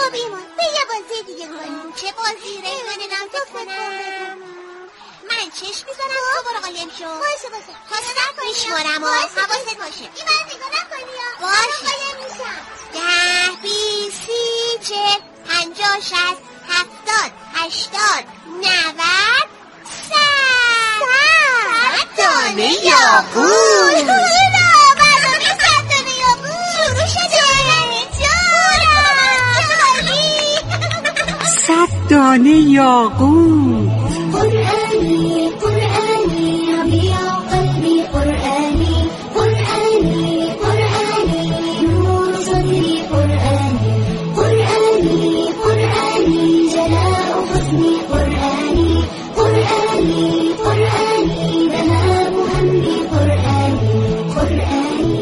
خب ایمان به یه بازی دیگه کنیم. چه بازی؟ ریحانه نام تو کنم. من چشم میزنم تو برو قایم شو. باشه تا صد میشمارم و حواست باشه. ایمان نگاه نکنی یا باشه قایم میشم. 10 20 30 40 50 60 70 80 90 100 دانه یاقوت. برنامه 100 دانه یاقوت شروع شده. 100 دانه یاقوت. قرآنی قرآنی ربیع قلبی قرآنی قرآنی قرآنی نور صدری قرآنی قرآنی قرآنی جلاء حزنی قرآنی قرآنی قرآنی ذهاب همي قرآني قرآني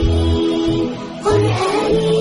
قرآني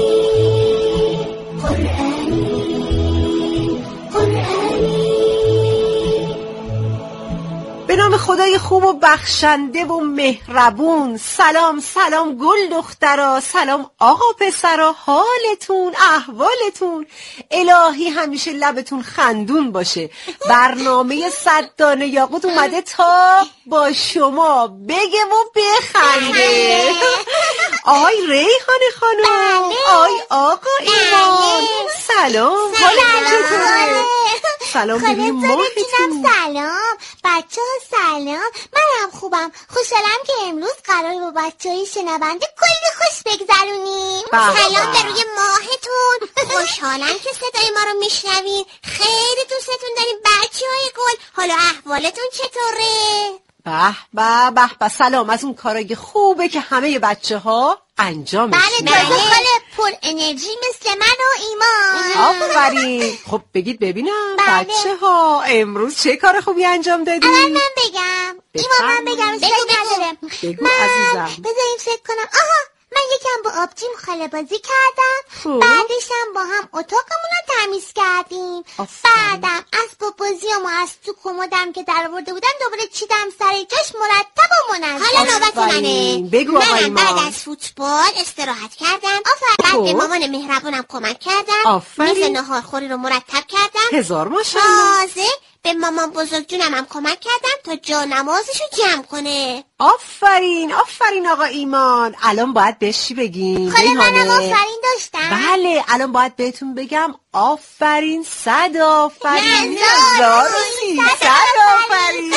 به نام خدای خوب و بخشنده و مهربون. سلام سلام گل دخترا، سلام آقا پسرا، حالتون احوالتون الهی همیشه لبتون خندون باشه. برنامه 100 دانه یاقوت اومده تا با شما بگه و بخنده. آقای ریحانه خانم، آقای آقا ایمان، سلام، حالتون چطوره؟ سلام ببین ماهتون. سلام بچه ها، سلام. منم خوبم. خوشحالم که امروز قراره با بچه های شنونده کلی خوش بگذرونیم. سلام به روی ماهتون. خوشحالم که صدای ما رو میشنوین. خیلی دوستتون داریم بچه های گل. حالا احوالتون چطوره؟ به به سلام. از اون کارای خوبه که همه بچه ها انجامش میدن. بله خاله پر انرژی مثل من و ایمان. آفرین. خب بگید ببینم بچه ها امروز چه کار خوبی انجام دادید؟ الان من بگم. ایمان من بگم. بگو عزیزم. بذاریم فکر کنم. من یکم با آبجیم خاله بازی کردم. بعدش هم با هم اتاقمون رو تمیز کردیم. بعدم اسباب بازیامو از تو کمدم که در آورده بودم دوباره چیدم سر جاش مرتب و منظم. حالا نوبت منه. بگو آقای ما. بعد از فوتبال استراحت کردم. بعد به مامان مهربونم کمک کردم. میز ناهارخوری رو مرتب کردم. هزار ماشاءالله. به مامان بزرگ جونم هم کمک کردم تا جا نمازشو جمع کنه. آفرین آقا ایمان. الان باید بهش چی بگیم؟ خاله منم آفرین داشتم. بله الان باید بهتون بگم آفرین، 100 آفرین، 1300 آفرین.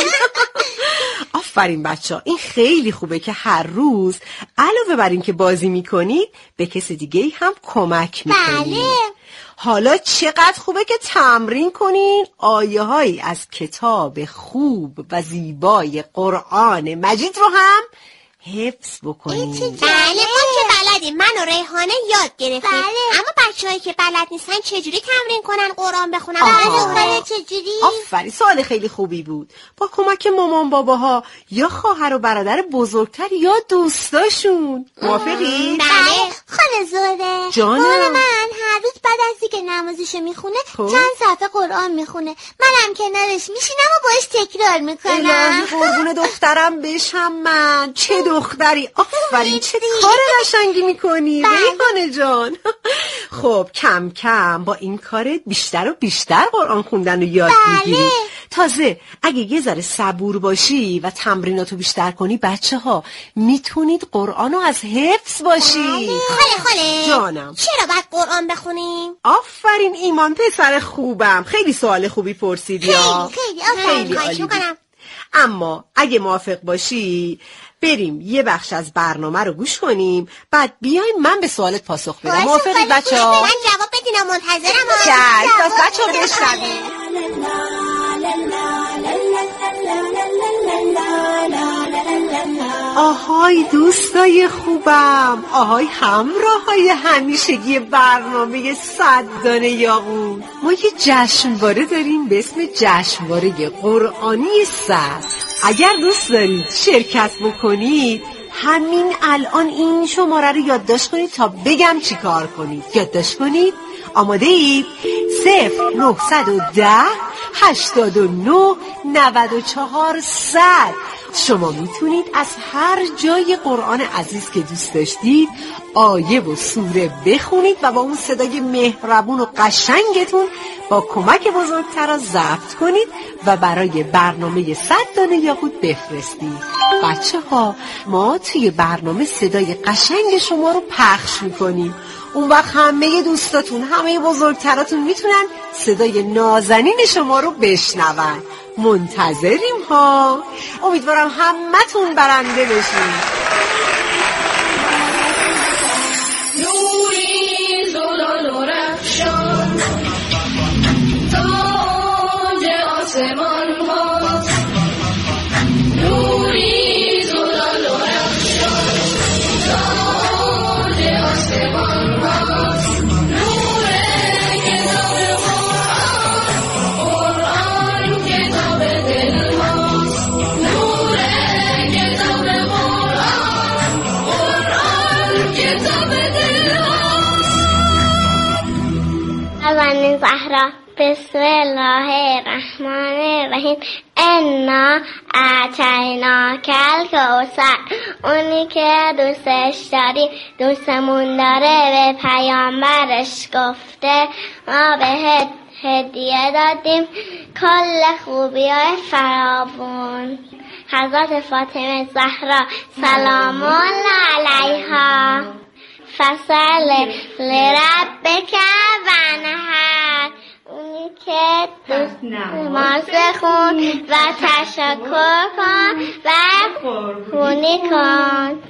آفرین بچه‌ها، این خیلی خوبه که هر روز علاوه بر این که بازی میکنید به کسی دیگه هم کمک میکنید. بله. حالا چقدر خوبه که تمرین کنین آیه‌هایی از کتاب خوب و زیبای قرآن مجید رو هم حفظ بکنین. بله ما که بلدیم. من و ریحانه یاد گرفتیم. اما بچه‌هایی که بلد نیستن چجوری تمرین کنن قرآن بخونن؟ بله چجوری؟ آفرین، سوال خیلی خوبی بود. با کمک مامان باباها یا خواهر و برادر بزرگتر یا دوستاشون. موافقی؟ بله. خاله زهره جانم. من هر روز بعد از اینکه نمازشو میخونه چند صفحه قرآن میخونه. منم کنارش میشینم و باش تکرار میکنم. الهی قربون دخترم بشم من. چه دختری. آفرین، چه کار قشنگی میکنی ریحانه جان. خب کم کم با این کارت بیشتر و بیشتر قرآن خوندن رو یاد میگیری. تازه اگه یه ذره صبور باشی و تمریناتو بیشتر کنی بچه ها میتونید قرآن رو از حفظ باشی. خاله جانم، چرا باید قرآن بخونیم؟ آفرین ایمان پسر خوبم. خیلی سوال خوبی پرسیدی. خیلی عالی بود. اما اگه موافق باشی بریم یه بخش از برنامه رو گوش کنیم، بعد بیایم من به سوالت پاسخ بدم. موافقی بچه‌ها؟ من جواب بدینم، منتظرم. پس بچه‌ها بشنوید. آهای دوستای خوبم، آهای همراهای همیشگی برنامه 100 دانه یاقوت، ما یه جشنواره داریم به اسم جشنواره قرآنی 100. اگر دوست دارید شرکت بکنید همین الان این شماره رو یادداشت کنید تا بگم چی کار کنید. یادداشت کنید. آماده اید؟ 0910 89 94 100. شما میتونید از هر جای قرآن عزیز که دوست داشتید آیه و سوره بخونید و با اون صدای مهربون و قشنگتون با کمک بزرگترا ضبط کنید و برای برنامه 100 دانه یاقوت بفرستید. بچه ها، ما توی برنامه صدای قشنگ شما رو پخش میکنیم. اون وقت همه دوستاتون، همه بزرگتراتون میتونن صدای نازنین شما رو بشنون. منتظریم ها. امیدوارم همتون برنده بشین. نوری زلال و رخشان تاج آسمان هاست، نوری زلال و رخشان تاج آسمان هاست، نور کتاب قرآن کتاب دل هاست، نور کتاب قرآن کتاب دل هاست. من زهرا. بسم الله الرحمن الرحیم. انا اعطیناک الکوثر. اونی که دوستش داری دوستمون داره به پیامبرش گفته ما بهت هدیه دادیم کل خوبی‌های فراوون. حضرت فاطمه زهرا سلام الله علیها. فصل لربک ونحر. اونی که نماز خون و تشکر کن و خونی کن.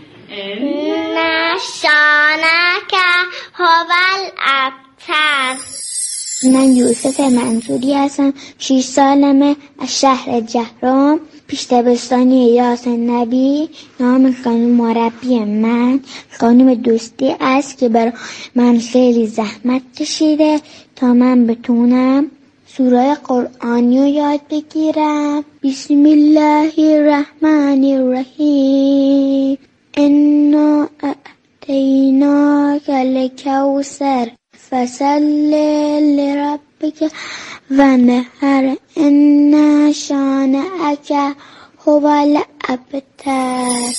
نشانک هوال ابتر. من یوسف منصوری هستم. 6 سالمه. از شهر جهرم. پیش دبستانی یاسین نبی. نام خانم مربی من خانم دوستی است که برای من خیلی زحمت کشیده تا من بتونم سوره قرآنی رو یاد بگیرم. بسم الله الرحمن الرحیم. انا اعطیناک الکوثر فصل لربک ونحر ان شانئک هو الابتر.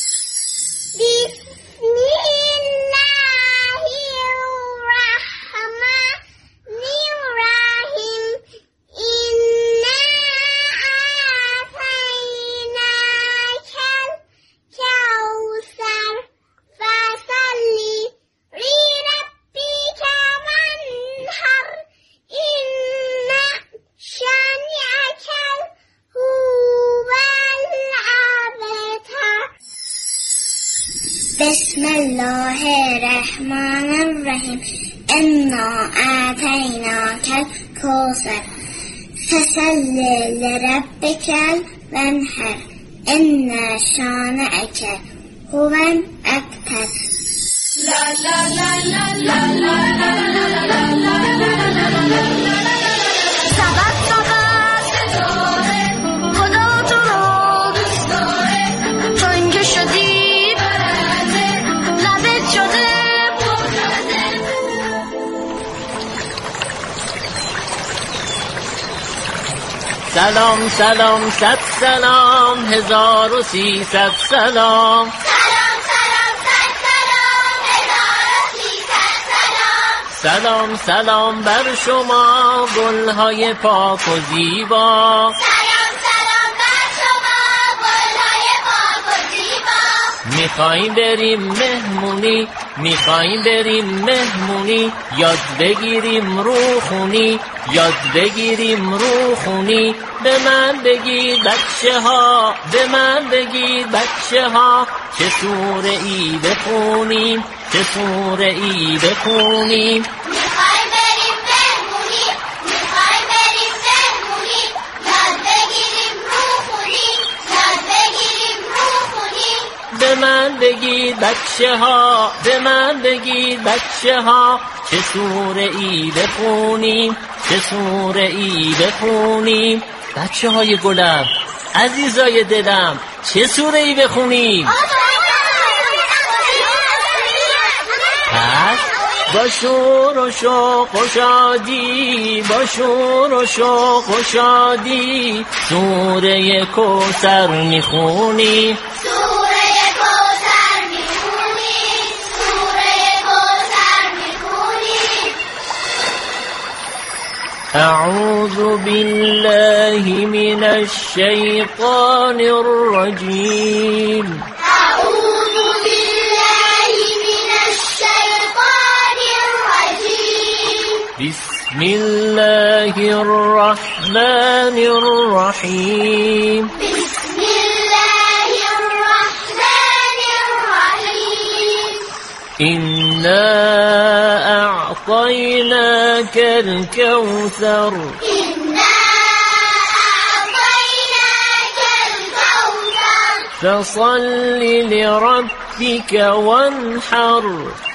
بسم الله الرحمن الرحیم. انا اعطیناک الکوثر فصلی لربک وانحر ان شانئک هو الابتر. بسم الله الرحمن الرحیم. انا اعطیناک الکوثر فصل لربک وانحر ان شانئک هو الابتر. سبب ستاره خدا تو رو دوست داره. چون که شدی برنده لبت شده پرخنده. سلام سلام صد سلام 1300 سلام. سلام سلام بر شما گلهای پاک و زیبا. سلام سلام بر شما گلهای پاک و زیبا. میخوایم بریم مهمونی، میخوایم بریم مهمونی، یاد بگیریم روخونی، یاد بگیریم روخونی. به من بگید بچه ها، به من بگید بچه ها، چه سوره ای بخونیم، چه سوره ای بخونیم. میخوایم بریم مهمونی، میخوایم بریم مهمونی، یاد بگیریم روخونی، یاد بگیریم روخونی. به من بگید بچه ها، به من بگید بچه ها، چه سوره ای بخونیم، چه سوره ای بخونیم. بچه های گلم، عزیزای دلم، چه سوره ای بخونیم؟ با شور و شوق و شادی، با شور و شوق و شادی سوره کوثر میخونی، سوره کوثر میخونی، سوره کوثر میخونی. اعوذ بالله من الشیطان الرجیم، أعوذ بالله من الشيطان الرجيم. بسم الله الرحمن الرحیم، بسم الله الرحمن الرحيم. إنا أعطيناك الكوثر، إنا أعطيناك الكوثر. فصل لربك وانحر،